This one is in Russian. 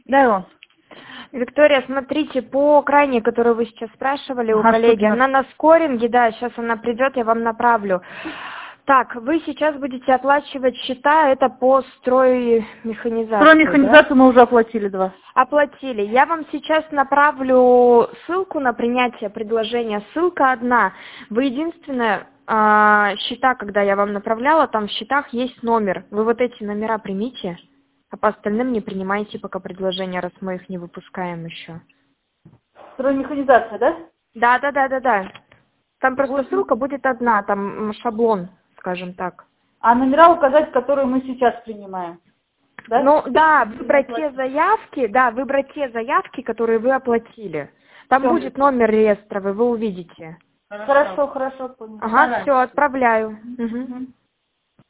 Да, он. Виктория, смотрите, по крайней, которую вы сейчас спрашивали у Ага, коллеги, что-то. она на скоринге, да, сейчас она придет, я вам направлю. Так, вы сейчас будете оплачивать счета, это по строймеханизации, Строймеханизацию да? мы уже оплатили 2. Оплатили. Я вам сейчас направлю ссылку на принятие предложения. Ссылка одна. Вы единственное, счета, когда я вам направляла, там в счетах есть номер. Вы вот эти номера примите, а по остальным не принимайте пока предложения, раз мы их не выпускаем еще. Строймеханизация, да? Да. Там просто Вот. ссылка будет одна, там шаблон, скажем так. А номера указать, которые мы сейчас принимаем. Да? Ну да, выбрать те заявки, которые вы оплатили. Там Всё. будет номер реестровый, вы увидите. Хорошо, понял. Ага, все, отправляю. Угу.